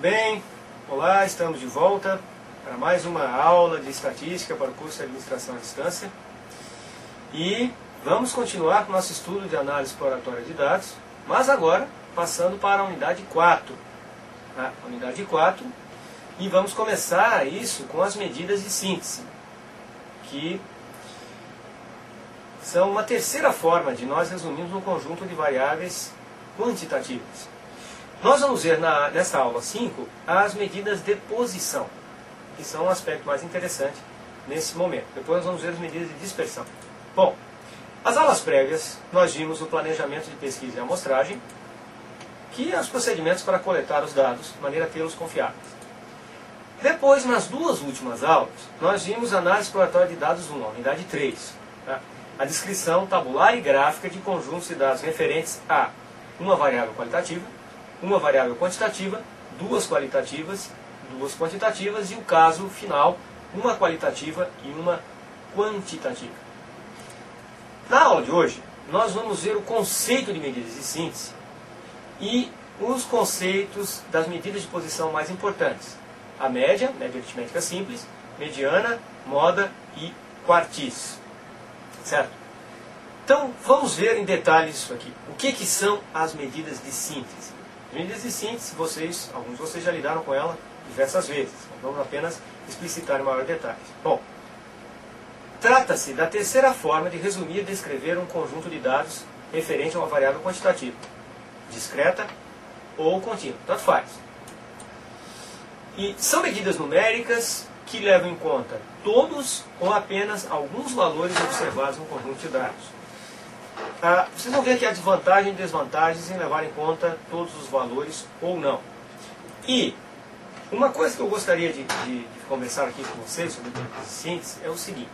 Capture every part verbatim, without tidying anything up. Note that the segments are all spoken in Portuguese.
bem? Olá, estamos de volta para mais uma aula de estatística para o curso de administração à distância. E vamos continuar com o nosso estudo de análise exploratória de dados, mas agora passando para a unidade quatro. A unidade quatro, e vamos começar isso com as medidas de síntese, que são uma terceira forma de nós resumirmos um conjunto de variáveis quantitativas. Nós vamos ver na, nessa aula cinco as medidas de posição, que são um aspecto mais interessante nesse momento. Depois nós vamos ver as medidas de dispersão. Bom, as aulas prévias nós vimos o planejamento de pesquisa e amostragem, que é os procedimentos para coletar os dados de maneira a tê-los confiáveis. Depois, nas duas últimas aulas, nós vimos a análise exploratória de dados um, unidade três. Tá? A descrição tabular e gráfica de conjuntos de dados referentes a uma variável qualitativa, uma variável quantitativa, duas qualitativas, duas quantitativas e o caso final, uma qualitativa e uma quantitativa. Na aula de hoje, nós vamos ver o conceito de medidas de síntese e os conceitos das medidas de posição mais importantes. A média, média aritmética simples, mediana, moda e quartis. Certo? Então, vamos ver em detalhes isso aqui. O que, que são as medidas de síntese? As medidas de síntese, vocês, alguns de vocês já lidaram com ela diversas vezes. Vamos apenas explicitar em maior detalhes. Bom, trata-se da terceira forma de resumir e descrever um conjunto de dados referente a uma variável quantitativa, discreta ou contínua, tanto faz. E são medidas numéricas que levam em conta todos ou apenas alguns valores observados no conjunto de dados. Ah, vocês vão ver que há desvantagens e desvantagens em levar em conta todos os valores ou não. E uma coisa que eu gostaria de, de, de conversar aqui com vocês sobre medidas de síntese é o seguinte.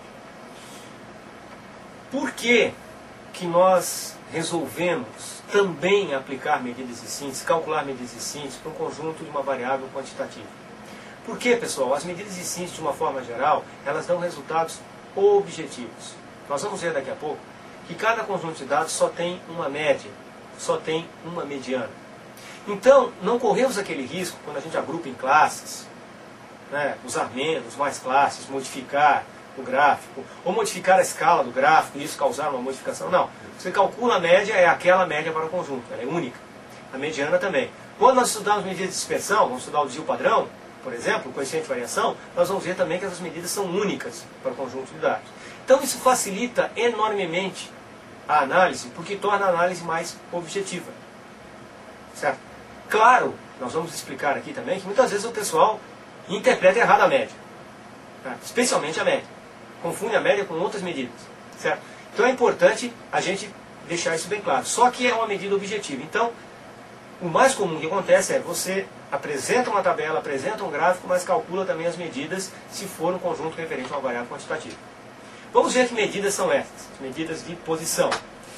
Por que que nós resolvemos também aplicar medidas de síntese, calcular medidas de síntese para um conjunto de uma variável quantitativa? Porque, pessoal, as medidas de síntese, de uma forma geral, elas dão resultados objetivos. Nós vamos ver daqui a pouco que cada conjunto de dados só tem uma média, só tem uma mediana. Então, não corremos aquele risco, quando a gente agrupa em classes, né, usar menos, mais classes, modificar o gráfico, ou modificar a escala do gráfico e isso causar uma modificação. Não. Você calcula a média, é aquela média para o conjunto, ela é única. A mediana também. Quando nós estudamos medidas de dispersão, vamos estudar o desvio padrão, por exemplo, o coeficiente de variação, nós vamos ver também que essas medidas são únicas para o conjunto de dados. Então isso facilita enormemente a análise, porque torna a análise mais objetiva. Certo? Claro, nós vamos explicar aqui também que muitas vezes o pessoal interpreta errado a média. Tá? Especialmente a média. Confunde a média com outras medidas. Certo? Então é importante a gente deixar isso bem claro. Só que é uma medida objetiva. Então, o mais comum que acontece é você apresenta uma tabela, apresenta um gráfico, mas calcula também as medidas se for um conjunto referente a uma variável quantitativa. Vamos ver que medidas são essas, medidas de posição.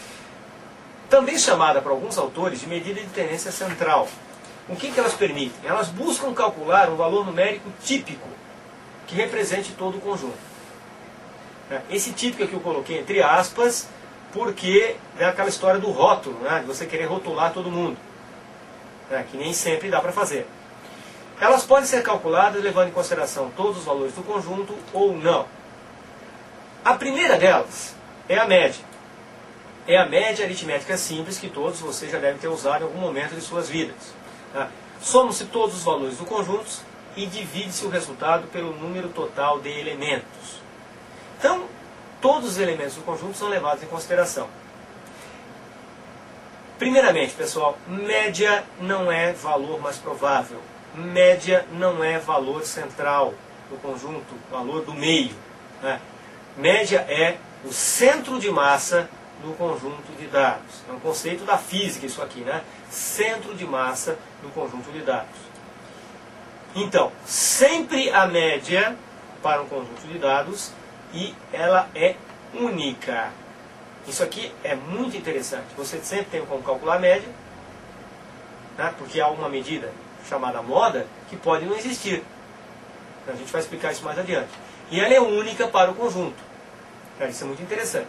Também chamada por alguns autores de medida de tendência central. O que, que elas permitem? Elas buscam calcular um valor numérico típico que represente todo o conjunto. Esse típico aqui eu coloquei entre aspas, porque é aquela história do rótulo, né, de você querer rotular todo mundo. É, que nem sempre dá para fazer. Elas podem ser calculadas levando em consideração todos os valores do conjunto ou não. A primeira delas é a média. É a média aritmética simples que todos vocês já devem ter usado em algum momento de suas vidas. Tá? Somam-se todos os valores do conjunto e divide-se o resultado pelo número total de elementos. Então, todos os elementos do conjunto são levados em consideração. Primeiramente, pessoal, média não é valor mais provável. Média não é valor central do conjunto, valor do meio. Né? Média é o centro de massa do conjunto de dados. É um conceito da física isso aqui, né? Centro de massa do conjunto de dados. Então, sempre a média para um conjunto de dados e ela é única. Isso aqui é muito interessante. Você sempre tem como calcular a média, né? Porque há uma medida chamada moda que pode não existir. A gente vai explicar isso mais adiante. E ela é única para o conjunto. Isso é muito interessante.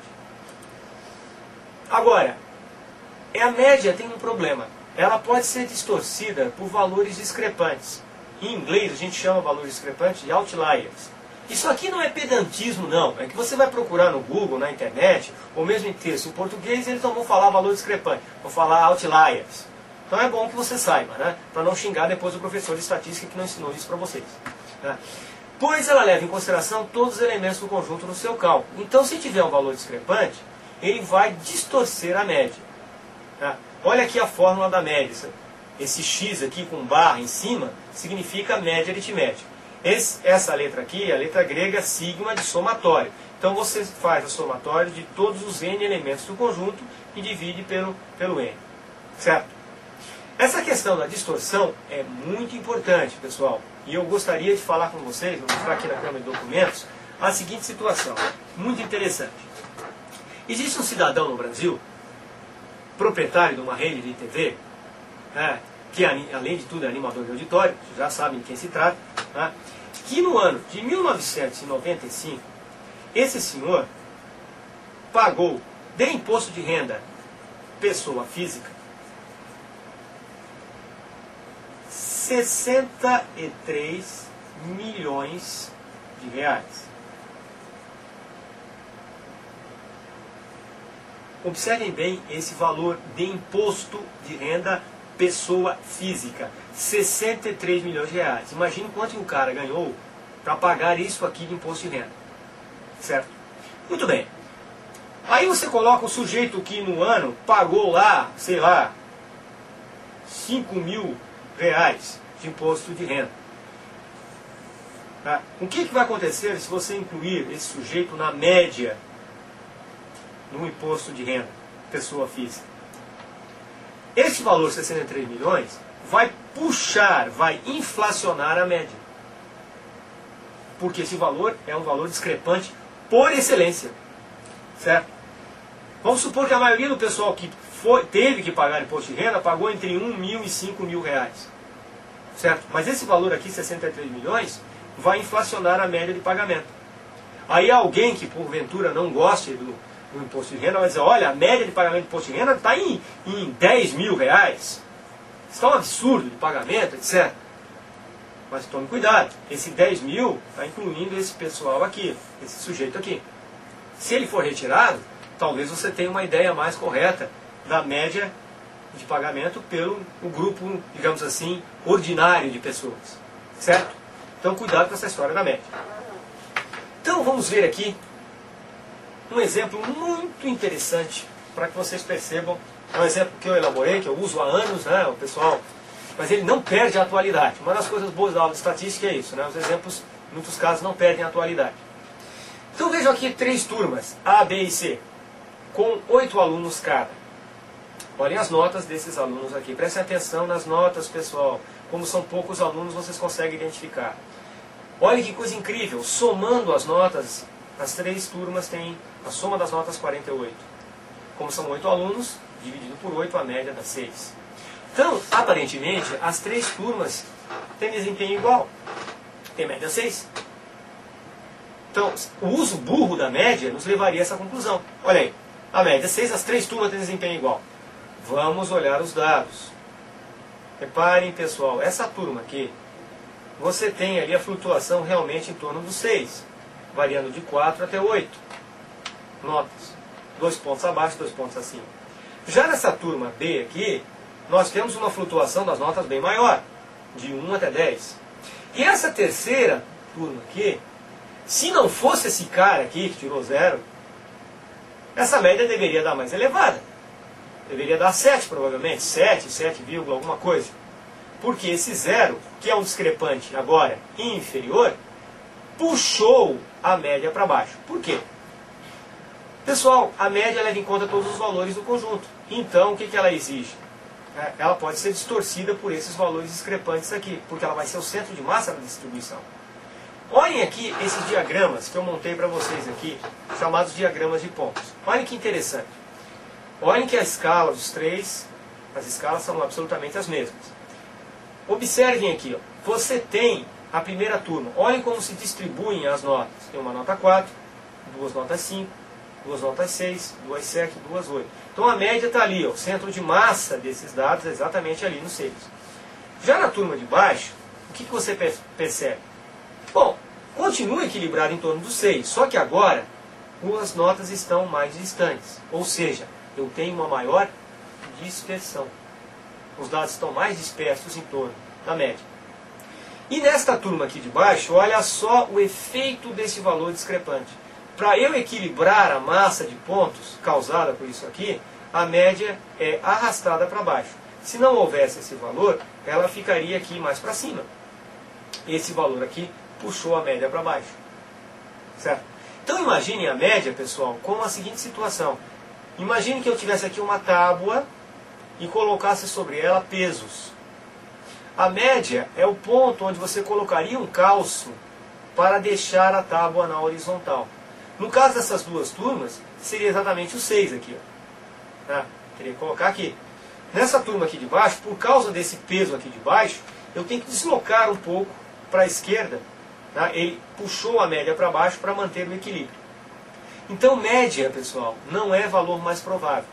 Agora, a média tem um problema. Ela pode ser distorcida por valores discrepantes. Em inglês a gente chama valor discrepante de outliers. Isso aqui não é pedantismo não, é que você vai procurar no Google, na internet, ou mesmo em texto em português, eles não vão falar valor discrepante, vão falar outliers. Então é bom que você saiba, né? Para não xingar depois o professor de estatística que não ensinou isso para vocês. Né? Pois ela leva em consideração todos os elementos do conjunto no seu cálculo. Então se tiver um valor discrepante, ele vai distorcer a média. Tá? Olha aqui a fórmula da média. Esse X aqui com barra em cima significa média aritmética. Esse, essa letra aqui é a letra grega sigma de somatório. Então você faz o somatório de todos os n elementos do conjunto e divide pelo, pelo n. Certo? Essa questão da distorção é muito importante, pessoal. E eu gostaria de falar com vocês, vou mostrar aqui na câmera de documentos, a seguinte situação. Muito interessante. Existe um cidadão no Brasil, proprietário de uma rede de T V, né, que além de tudo é animador de auditório, vocês já sabem de quem se trata, né, que no ano de mil novecentos e noventa e cinco, esse senhor pagou de imposto de renda pessoa física sessenta e três milhões de reais. Observem bem esse valor de imposto de renda pessoa física, sessenta e três milhões de reais. Imagine quanto o cara ganhou para pagar isso aqui de imposto de renda. Certo? Muito bem. Aí você coloca o sujeito que no ano pagou lá, sei lá, cinco mil reais de imposto de renda. Tá? O que, que vai acontecer se você incluir esse sujeito na média no imposto de renda, pessoa física? Este valor, sessenta e três milhões, vai puxar, vai inflacionar a média. Porque esse valor é um valor discrepante por excelência. Certo? Vamos supor que a maioria do pessoal que foi, teve que pagar imposto de renda pagou entre um mil e cinco mil reais. Certo? Mas esse valor aqui, sessenta e três milhões, vai inflacionar a média de pagamento. Aí alguém que porventura não goste do o imposto de renda vai dizer, olha, a média de pagamento de imposto de renda está em, em dez mil reais. Isso é um absurdo de pagamento, etcétera. Mas tome cuidado, esse dez mil está incluindo esse pessoal aqui, esse sujeito aqui. Se ele for retirado, talvez você tenha uma ideia mais correta da média de pagamento pelo o grupo, digamos assim, ordinário de pessoas. Certo? Então cuidado com essa história da média. Então vamos ver aqui um exemplo muito interessante para que vocês percebam. É um exemplo que eu elaborei, que eu uso há anos, né, o pessoal, mas ele não perde a atualidade. Uma das coisas boas da aula de estatística é isso, né, os exemplos, em muitos casos, não perdem a atualidade. Então vejam aqui três turmas, A, B e C, com oito alunos cada. Olhem as notas desses alunos aqui. Prestem atenção nas notas, pessoal. Como são poucos alunos, vocês conseguem identificar. Olhem que coisa incrível, somando as notas, as três turmas têm a soma das notas quarenta e oito. Como são oito alunos, dividido por oito, a média dá seis. Então, aparentemente, as três turmas têm desempenho igual. Tem média seis. Então, o uso burro da média nos levaria a essa conclusão. Olha aí, a média seis, as três turmas têm desempenho igual. Vamos olhar os dados. Reparem, pessoal, essa turma aqui, você tem ali a flutuação realmente em torno dos seis, variando de quatro até oito notas. Dois pontos abaixo, dois pontos acima. Já nessa turma B aqui, nós temos uma flutuação das notas bem maior, de um até dez. E essa terceira turma aqui, se não fosse esse cara aqui que tirou zero, essa média deveria dar mais elevada. Deveria dar sete provavelmente, sete, sete, alguma coisa. Porque esse zero, que é um discrepante agora inferior, puxou a média para baixo. Por quê? Pessoal, a média leva em conta todos os valores do conjunto. Então, o que, que ela exige? Ela pode ser distorcida por esses valores discrepantes aqui, porque ela vai ser o centro de massa da distribuição. Olhem aqui esses diagramas que eu montei para vocês aqui, chamados diagramas de pontos. Olhem que interessante. Olhem que a escala dos três, as escalas são absolutamente as mesmas. Observem aqui, ó, você tem a primeira turma. Olhem como se distribuem as notas. Tem uma nota quatro, duas notas cinco, duas notas seis, duas sete, duas oito. Então a média está ali, ó, o centro de massa desses dados é exatamente ali no seis. Já na turma de baixo, o que, que você percebe? Bom, continua equilibrado em torno do seis, só que agora as notas estão mais distantes. Ou seja, eu tenho uma maior dispersão. Os dados estão mais dispersos em torno da média. E nesta turma aqui de baixo, olha só o efeito desse valor discrepante. Para eu equilibrar a massa de pontos causada por isso aqui, a média é arrastada para baixo. Se não houvesse esse valor, ela ficaria aqui mais para cima. Esse valor aqui puxou a média para baixo. Certo? Então imagine a média, pessoal, com a seguinte situação. Imagine que eu tivesse aqui uma tábua e colocasse sobre ela pesos. A média é o ponto onde você colocaria um calço para deixar a tábua na horizontal. No caso dessas duas turmas, seria exatamente o seis aqui. Ó. Ah, teria que colocar aqui. Nessa turma aqui de baixo, por causa desse peso aqui de baixo, eu tenho que deslocar um pouco para a esquerda. Tá? Ele puxou a média para baixo para manter o equilíbrio. Então, média, pessoal, não é valor mais provável.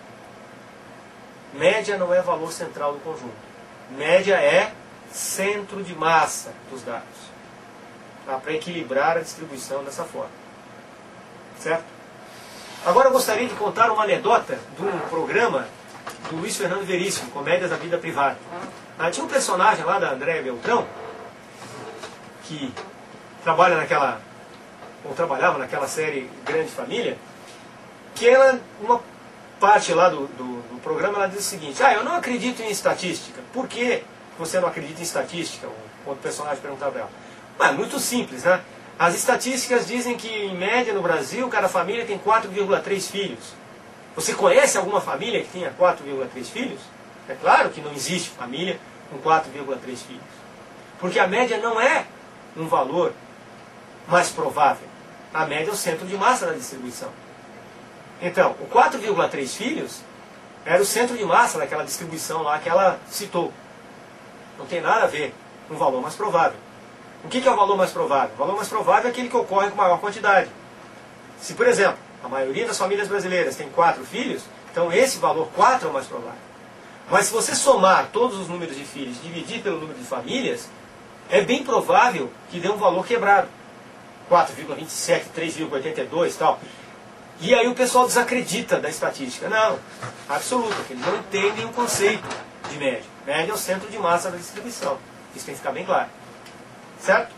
Média não é valor central do conjunto. Média é centro de massa dos dados. Tá? Para equilibrar a distribuição dessa forma. Certo? Agora eu gostaria de contar uma anedota de um programa do Luiz Fernando Veríssimo, Comédias da Vida Privada. Ah, tinha um personagem lá da Andréa Beltrão, que trabalha naquela, ou trabalhava naquela série Grande Família, que ela, uma parte lá do, do, do programa, ela diz o seguinte: ah, eu não acredito em estatística. Por que você não acredita em estatística? O outro personagem perguntava para ela. Ah, é muito simples, né? As estatísticas dizem que, em média, no Brasil, cada família tem quatro vírgula três filhos. Você conhece alguma família que tenha quatro vírgula três filhos? É claro que não existe família com quatro vírgula três filhos. Porque a média não é um valor mais provável. A média é o centro de massa da distribuição. Então, o quatro vírgula três filhos era o centro de massa daquela distribuição lá que ela citou. Não tem nada a ver com um valor mais provável. O que é o valor mais provável? O valor mais provável é aquele que ocorre com maior quantidade. Se, por exemplo, a maioria das famílias brasileiras tem quatro filhos, então esse valor quatro é o mais provável. Mas se você somar todos os números de filhos e dividir pelo número de famílias, é bem provável que dê um valor quebrado. quatro vírgula vinte e sete, três vírgula oitenta e dois e tal. E aí o pessoal desacredita da estatística. Não, absoluta, porque eles não entendem o conceito de média. Média é o centro de massa da distribuição. Isso tem que ficar bem claro. Certo?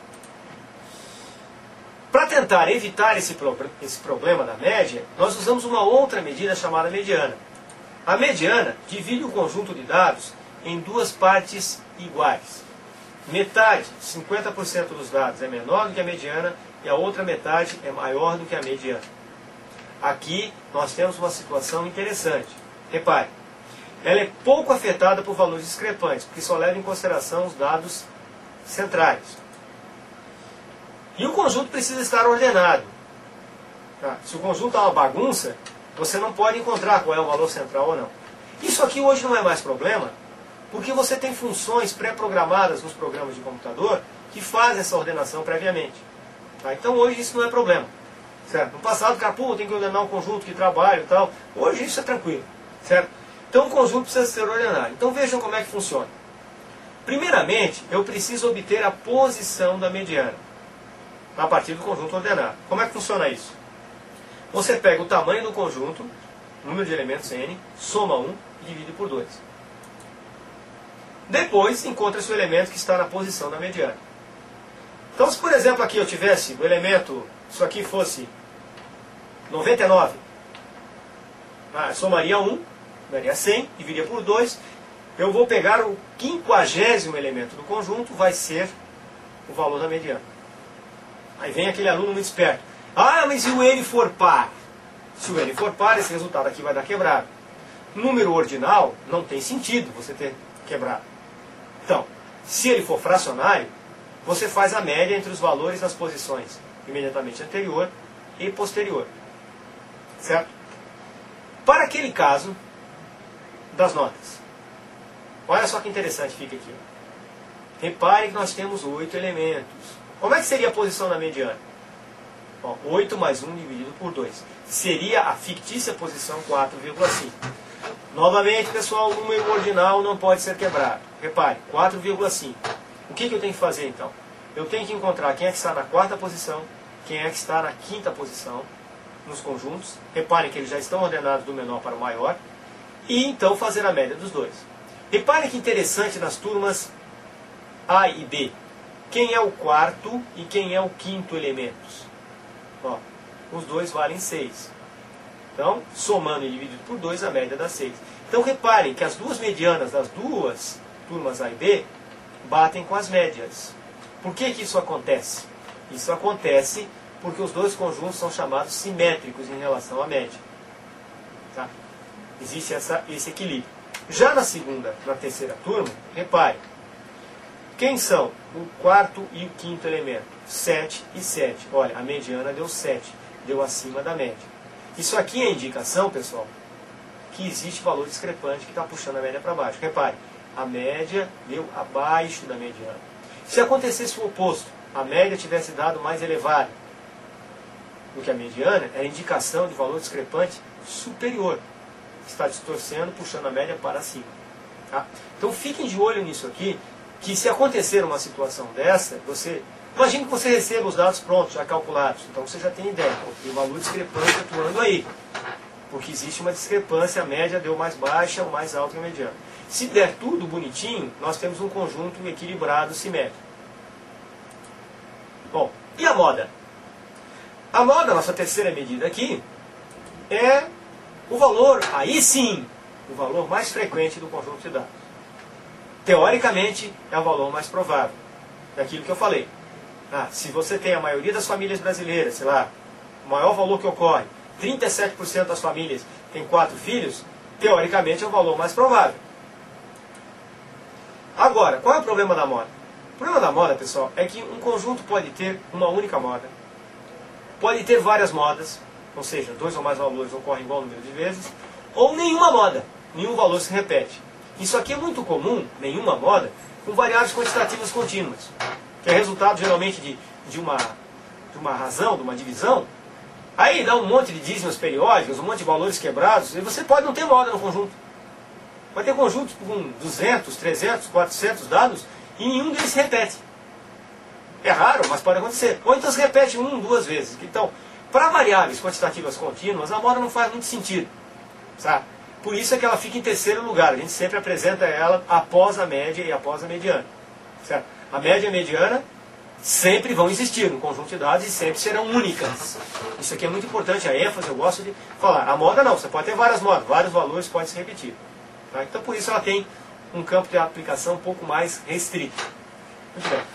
Para tentar evitar esse, pro, esse problema da média, nós usamos uma outra medida chamada mediana. A mediana divide o conjunto de dados em duas partes iguais. Metade, cinquenta por cento dos dados é menor do que a mediana e a outra metade é maior do que a mediana. Aqui nós temos uma situação interessante. Repare, ela é pouco afetada por valores discrepantes, porque só leva em consideração os dados centrais. E o conjunto precisa estar ordenado. Tá? Se o conjunto é uma bagunça, você não pode encontrar qual é o valor central ou não. Isso aqui hoje não é mais problema, porque você tem funções pré-programadas nos programas de computador que fazem essa ordenação previamente. Tá? Então hoje isso não é problema. Certo? No passado, cara, pô, tem que ordenar um conjunto de trabalho e tal. Hoje isso é tranquilo. Certo? Então o conjunto precisa ser ordenado. Então vejam como é que funciona. Primeiramente, eu preciso obter a posição da mediana a partir do conjunto ordenado. Como é que funciona isso? Você pega o tamanho do conjunto, número de elementos n, soma um e divide por dois. Depois, encontra-se o elemento que está na posição da mediana. Então, se por exemplo aqui eu tivesse o elemento, isso aqui fosse noventa e nove, ah, somaria um, daria cem, dividiria por dois, eu vou pegar o quinquagésimo elemento do conjunto, vai ser o valor da mediana. Aí vem aquele aluno muito esperto. Ah, mas se o n for par? Se o n for par, esse resultado aqui vai dar quebrado. Número ordinal, não tem sentido você ter quebrado. Então, se ele for fracionário, você faz a média entre os valores das posições imediatamente anterior e posterior. Certo? Para aquele caso das notas. Olha só que interessante fica aqui. Repare que nós temos oito elementos. Como é que seria a posição da mediana? Ó, oito mais um dividido por dois. Seria a fictícia posição quatro vírgula cinco. Novamente, pessoal, o número ordinal não pode ser quebrado. Repare, quatro vírgula cinco. O que, que eu tenho que fazer então? Eu tenho que encontrar quem é que está na quarta posição, quem é que está na quinta posição nos conjuntos. Reparem que eles já estão ordenados do menor para o maior. E então fazer a média dos dois. Reparem que interessante nas turmas A e B. Quem é o quarto e quem é o quinto elementos? Ó, os dois valem seis. Então, somando e dividido por dois, a média dá seis. Então, reparem que as duas medianas das duas turmas A e B batem com as médias. Por que que isso acontece? Isso acontece porque os dois conjuntos são chamados simétricos em relação à média. Tá? Existe essa, esse equilíbrio. Já na segunda, na terceira turma, repare. Quem são o quarto e o quinto elemento? sete e sete. Olha, a mediana deu sete. Deu acima da média. Isso aqui é indicação, pessoal, que existe valor discrepante que está puxando a média para baixo. Repare, a média deu abaixo da mediana. Se acontecesse o oposto, a média tivesse dado mais elevada do que a mediana, é indicação de valor discrepante superior. Está distorcendo, puxando a média para cima. Tá? Então fiquem de olho nisso aqui, que se acontecer uma situação dessa, você... Imagine que você receba os dados prontos, já calculados. Então você já tem ideia. Tem um valor discrepante atuando aí. Porque existe uma discrepância, a média deu mais baixa ou mais alta que a mediana. Se der tudo bonitinho, nós temos um conjunto equilibrado, simétrico. Bom, e a moda? A moda, nossa terceira medida aqui, é o valor, aí sim, o valor mais frequente do conjunto de dados. Teoricamente, é o valor mais provável. Daquilo que eu falei. Ah, se você tem a maioria das famílias brasileiras, sei lá, o maior valor que ocorre, trinta e sete por cento das famílias têm quatro filhos, teoricamente é o valor mais provável. Agora, qual é o problema da moda? O problema da moda, pessoal, é que um conjunto pode ter uma única moda, pode ter várias modas, ou seja, dois ou mais valores ocorrem igual número de vezes, ou nenhuma moda, nenhum valor se repete. Isso aqui é muito comum, nenhuma moda, com variáveis quantitativas contínuas, que é resultado geralmente de, de, uma, de uma razão, de uma divisão. Aí dá um monte de dízimas periódicas, um monte de valores quebrados, e você pode não ter moda no conjunto. Vai ter conjuntos com duzentos, trezentos, quatrocentos dados, e nenhum deles se repete. É raro, mas pode acontecer. Ou então se repete um, duas vezes. Então, para variáveis quantitativas contínuas, a moda não faz muito sentido. Sabe? Por isso é que ela fica em terceiro lugar. A gente sempre apresenta ela após a média e após a mediana. Certo? A média e a mediana sempre vão existir no conjunto de dados e sempre serão únicas. Isso aqui é muito importante, a ênfase, eu gosto de falar. A moda não, você pode ter várias modas, vários valores podem se repetir. Tá? Então por isso ela tem um campo de aplicação um pouco mais restrito. Muito bem.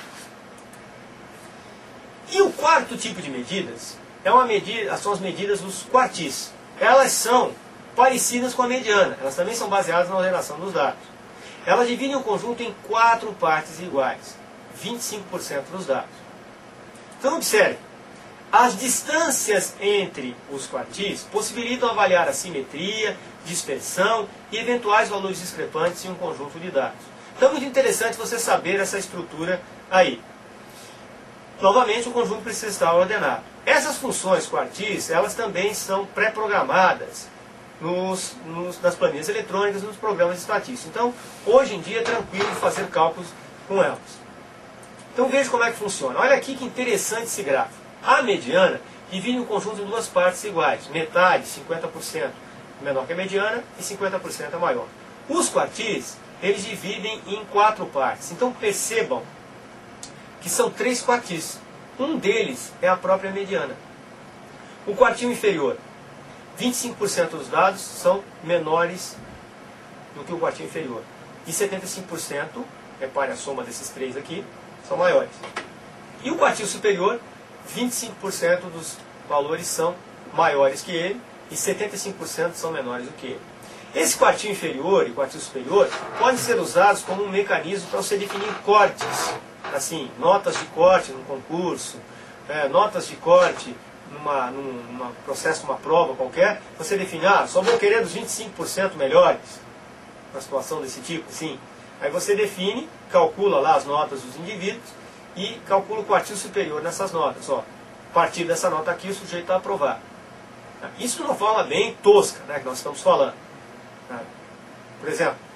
E o quarto tipo de medidas é uma medida, são as medidas dos quartis. Elas são parecidas com a mediana, elas também são baseadas na ordenação dos dados. Elas dividem o conjunto em quatro partes iguais, vinte e cinco por cento dos dados. Então observe, as distâncias entre os quartis possibilitam avaliar a simetria, dispersão e eventuais valores discrepantes em um conjunto de dados. Então é muito interessante você saber essa estrutura aí. Novamente, o conjunto precisa estar ordenado. Essas funções quartis, elas também são pré-programadas nos, nos, nas planilhas eletrônicas, nos programas estatísticos. Então, hoje em dia é tranquilo fazer cálculos com elas. Então veja como é que funciona. Olha aqui que interessante esse gráfico. A mediana divide um conjunto em duas partes iguais. Metade, cinquenta por cento menor que a mediana e cinquenta por cento é maior. Os quartis, eles dividem em quatro partes. Então percebam que são três quartis. Um deles é a própria mediana. O quartil inferior, vinte e cinco por cento dos dados são menores do que o quartil inferior. E setenta e cinco por cento, repare a soma desses três aqui, são maiores. E o quartil superior, vinte e cinco por cento dos valores são maiores que ele e setenta e cinco por cento são menores do que ele. Esse quartil inferior e quartil superior podem ser usados como um mecanismo para você definir cortes. Assim, notas de corte num concurso, é, notas de corte numa, num, numa processo, numa prova qualquer, você define, ah, só vou querer dos vinte e cinco por cento melhores, uma situação desse tipo, assim. Aí você define, calcula lá as notas dos indivíduos e calcula o quartil superior nessas notas. Ó, a partir dessa nota aqui, o sujeito está aprovado. Isso de uma forma bem tosca, né, que nós estamos falando. Por exemplo,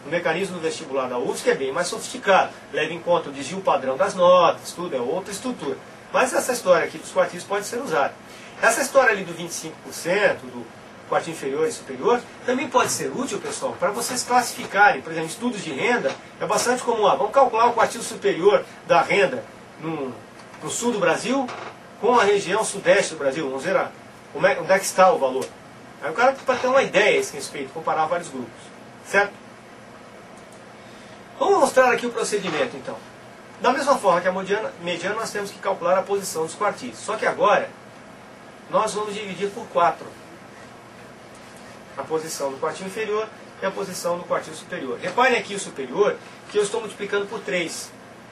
O mecanismo do vestibular da U F S C é bem mais sofisticado, leva em conta o desvio padrão das notas, tudo, é outra estrutura. Mas essa história aqui dos quartis pode ser usada. Essa história ali do vinte e cinco por cento, do quartil inferior e superior, também pode ser útil, pessoal, para vocês classificarem, por exemplo, estudos de renda, é bastante comum. Ah, vamos calcular o quartil superior da renda no, no sul do Brasil com a região sudeste do Brasil, vamos ver ah, onde é que está o valor. Aí o cara pode ter uma ideia a esse respeito, comparar vários grupos, certo? Vamos mostrar aqui o procedimento, então. Da mesma forma que a mediana, mediana, nós temos que calcular a posição dos quartis. Só que agora, nós vamos dividir por quatro. A posição do quartil inferior e a posição do quartil superior. Reparem aqui o superior, que eu estou multiplicando por três.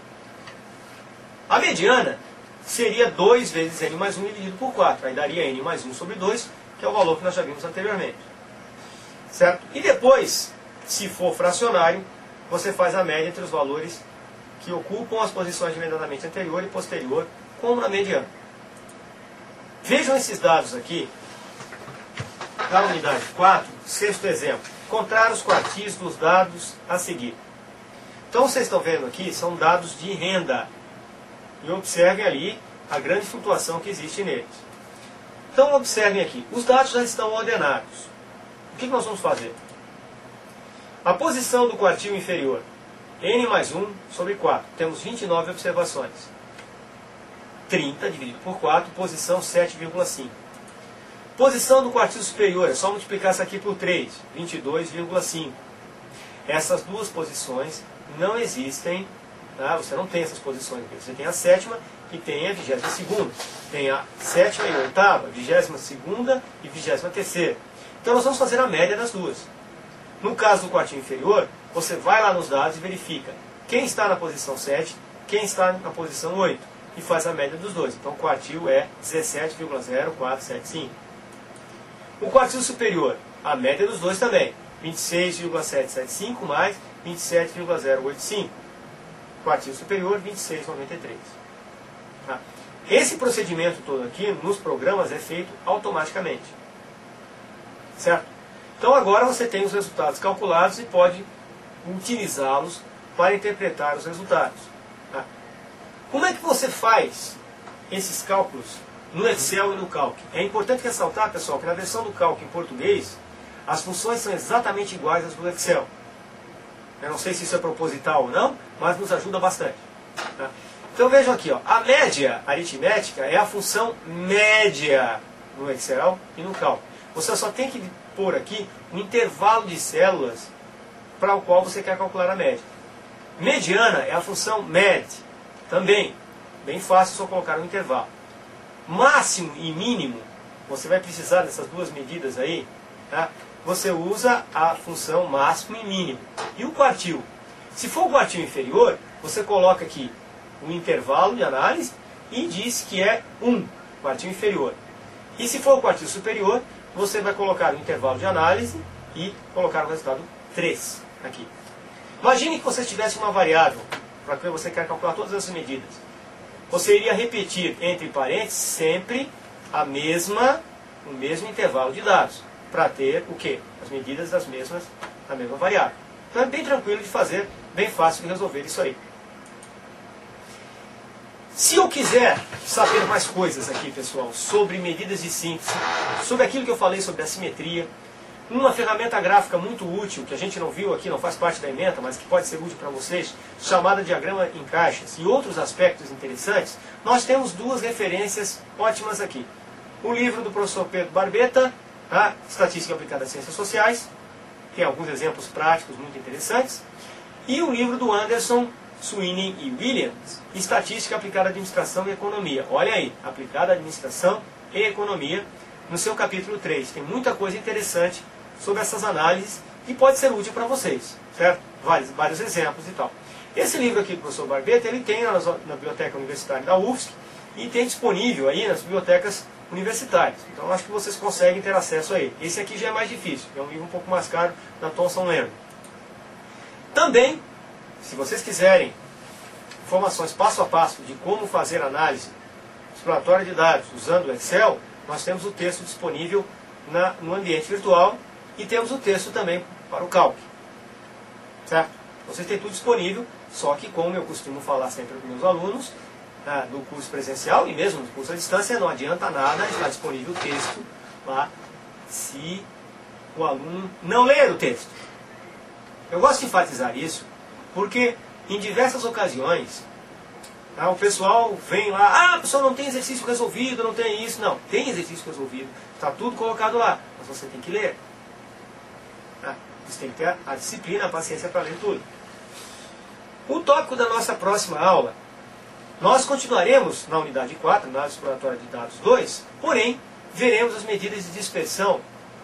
A mediana seria dois vezes n mais um dividido por quatro. Aí daria n mais um sobre dois, que é o valor que nós já vimos anteriormente. Certo? E depois, se for fracionário, você faz a média entre os valores que ocupam as posições imediatamente anterior e posterior, como na mediana. Vejam esses dados aqui, da unidade quatro, sexto exemplo. Encontrar os quartis dos dados a seguir. Então, vocês estão vendo aqui, são dados de renda. E observem ali a grande flutuação que existe neles. Então, observem aqui, os dados já estão ordenados. O que nós vamos fazer? A posição do quartil inferior, n mais um sobre quatro. Temos vinte e nove observações. trinta dividido por quatro, posição sete vírgula cinco. Posição do quartil superior, é só multiplicar isso aqui por três, vinte e dois vírgula cinco. Essas duas posições não existem, tá? Você não tem essas posições aqui. Você tem a sétima e tem a vigésima segunda. Tem a sétima e a oitava, vigésima segunda e vigésima terceira. Então nós vamos fazer a média das duas. No caso do quartil inferior, você vai lá nos dados e verifica quem está na posição sete, quem está na posição oito, e faz a média dos dois. Então o quartil é dezessete vírgula zero quatro sete cinco. O quartil superior, a média dos dois também, vinte e seis vírgula setecentos e setenta e cinco mais vinte e sete vírgula zero oito cinco. Quartil superior, vinte e seis vírgula noventa e três. Tá? Esse procedimento todo aqui, nos programas, é feito automaticamente. Certo? Então agora você tem os resultados calculados e pode utilizá-los para interpretar os resultados. Tá? Como é que você faz esses cálculos no Excel e no Calc? É importante ressaltar, pessoal, que na versão do Calc em português, as funções são exatamente iguais às do Excel. Eu não sei se isso é proposital ou não, mas nos ajuda bastante. Tá? Então vejam aqui, ó, a média aritmética é a função média no Excel e no Calc. Você só tem que pôr aqui um intervalo de células para o qual você quer calcular a média. Mediana é a função med, também, bem fácil só colocar um intervalo. Máximo e mínimo, você vai precisar dessas duas medidas aí, tá? Você usa a função máximo e mínimo. E o quartil? Se for o quartil inferior, você coloca aqui um intervalo de análise e diz que é um quartil inferior. E se for o quartil superior, você vai colocar o intervalo de análise e colocar o resultado três aqui. Imagine que você tivesse uma variável para que você quer calcular todas essas medidas. Você iria repetir entre parênteses sempre a mesma, o mesmo intervalo de dados para ter o quê? As medidas das mesmas, da mesma variável. Então é bem tranquilo de fazer, bem fácil de resolver isso aí. Se eu quiser saber mais coisas aqui, pessoal, sobre medidas de síntese, sobre aquilo que eu falei sobre a simetria, uma ferramenta gráfica muito útil, que a gente não viu aqui, não faz parte da ementa, mas que pode ser útil para vocês, chamada diagrama em caixas, e outros aspectos interessantes, nós temos duas referências ótimas aqui. O livro do professor Pedro Barbeta, tá? Estatística aplicada às ciências sociais, tem alguns exemplos práticos muito interessantes, e o livro do Anderson, Sweeney e Williams, Estatística aplicada à administração e economia. Olha aí, aplicada à administração e economia, no seu capítulo três. Tem muita coisa interessante sobre essas análises que pode ser útil para vocês, certo? Vários, vários exemplos e tal. Esse livro aqui do professor Barbeta, ele tem na, na Biblioteca Universitária da U F S C e tem disponível aí nas bibliotecas universitárias. Então acho que vocês conseguem ter acesso a ele. Esse aqui já é mais difícil, é um livro um pouco mais caro, da Thomson Learning. Também, se vocês quiserem informações passo a passo de como fazer análise exploratória de dados usando o Excel, nós temos o texto disponível na, no ambiente virtual e temos o texto também para o Calc. certo? Vocês têm tudo disponível, só que como eu costumo falar sempre para os meus alunos, ah, do curso presencial e mesmo no curso à distância, não adianta nada estar disponível o texto lá, se o aluno não ler o texto. Eu gosto de enfatizar isso, porque em diversas ocasiões, ah, o pessoal vem lá, ah, a pessoa não tem exercício resolvido, não tem isso. Não, tem exercício resolvido, está tudo colocado lá, mas você tem que ler. Ah, você tem que ter a, a disciplina, a paciência para ler tudo. O tópico da nossa próxima aula, nós continuaremos na unidade quatro, análise exploratória de dados dois, porém, veremos as medidas de dispersão,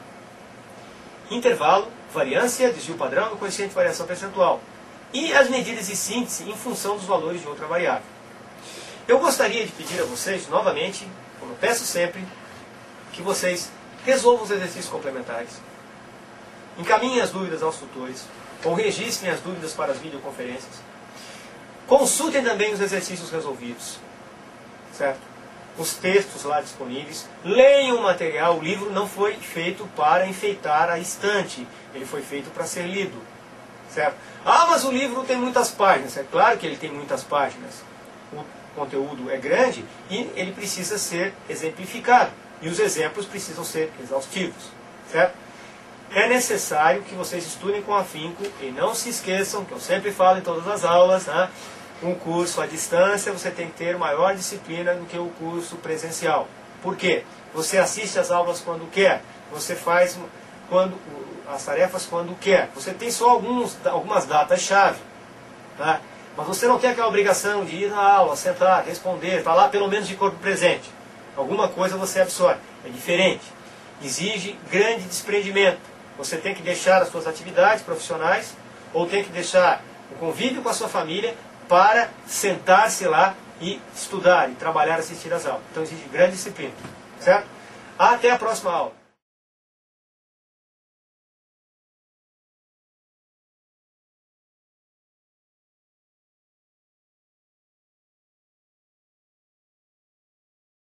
intervalo, variância, desvio padrão e coeficiente de variação percentual, e as medidas de síntese em função dos valores de outra variável. Eu gostaria de pedir a vocês, novamente, como eu peço sempre, que vocês resolvam os exercícios complementares, encaminhem as dúvidas aos tutores, ou registrem as dúvidas para as videoconferências. Consultem também os exercícios resolvidos, certo? Os textos lá disponíveis. Leiam o material. O livro não foi feito para enfeitar a estante. Ele foi feito para ser lido, certo? Ah, mas o livro tem muitas páginas. É claro que ele tem muitas páginas. O conteúdo é grande e ele precisa ser exemplificado. E os exemplos precisam ser exaustivos, certo? É necessário que vocês estudem com afinco e não se esqueçam, que eu sempre falo em todas as aulas, né? Um curso à distância você tem que ter maior disciplina do que o curso presencial. Por quê? Você assiste às aulas quando quer, você faz quando, as tarefas quando quer. Você tem só alguns, algumas datas-chave, tá? Mas você não tem aquela obrigação de ir na aula, sentar, responder, estar lá pelo menos de corpo presente. Alguma coisa você absorve. É diferente. Exige grande desprendimento. Você tem que deixar as suas atividades profissionais ou tem que deixar o convívio com a sua família para sentar-se lá e estudar, e trabalhar, assistir às aulas. Então exige grande disciplina, certo? Até a próxima aula.